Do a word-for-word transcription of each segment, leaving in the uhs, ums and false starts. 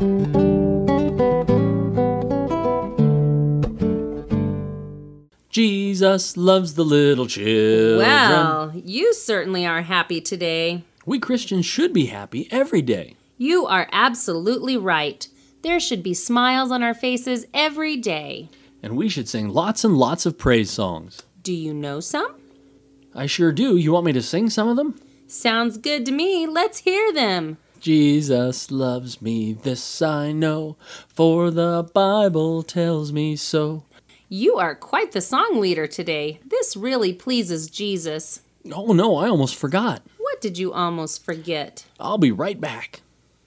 Jesus loves the little children. Well, you certainly are happy today. We Christians should be happy every day. You are absolutely right. There should be smiles on our faces every day. And we should sing lots and lots of praise songs. Do you know some? I sure do. You want me to sing some of them? Sounds good to me. Let's hear them. Jesus loves me, this I know, for the Bible tells me so. You are quite the song leader today. This really pleases Jesus. Oh no, I almost forgot. What did you almost forget? I'll be right back.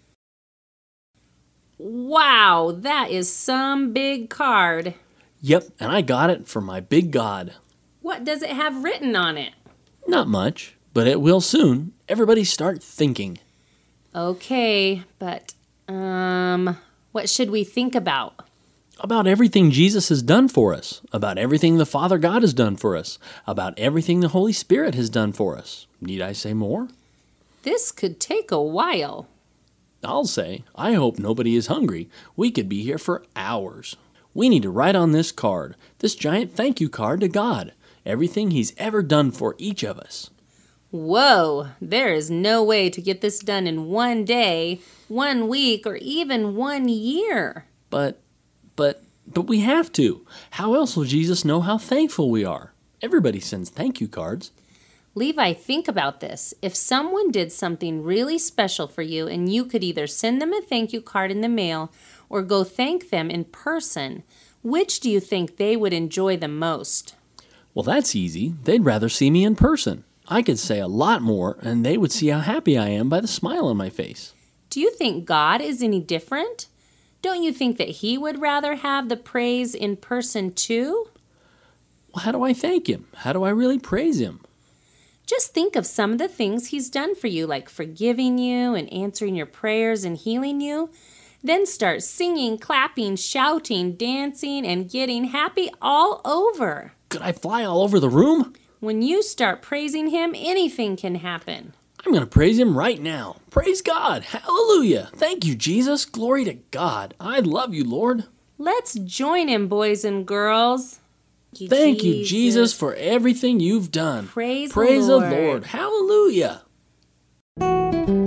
Wow, that is some big card. Yep, and I got it from my big God. What does it have written on it? Not much, but it will soon. Everybody start thinking. Okay, but, um, what should we think about? About everything Jesus has done for us, about everything the Father God has done for us, about everything the Holy Spirit has done for us. Need I say more? This could take a while. I'll say, I hope nobody is hungry. We could be here for hours. We need to write on this card, this giant thank you card to God, everything He's ever done for each of us. Whoa, there is no way to get this done in one day, one week, or even one year. But, but, but we have to. How else will Jesus know how thankful we are? Everybody sends thank you cards. Levi, think about this. If someone did something really special for you and you could either send them a thank you card in the mail or go thank them in person, which do you think they would enjoy the most? Well, that's easy. They'd rather see me in person. I could say a lot more, and they would see how happy I am by the smile on my face. Do you think God is any different? Don't you think that He would rather have the praise in person too? Well, how do I thank Him? How do I really praise Him? Just think of some of the things He's done for you, like forgiving you and answering your prayers and healing you. Then start singing, clapping, shouting, dancing, and getting happy all over. Could I fly all over the room? When you start praising Him, anything can happen. I'm going to praise Him right now. Praise God. Hallelujah. Thank you, Jesus. Glory to God. I love you, Lord. Let's join Him, boys and girls. Thank you, Thank Jesus. you, Jesus, for everything you've done. Praise, praise the Lord. the Lord. Hallelujah.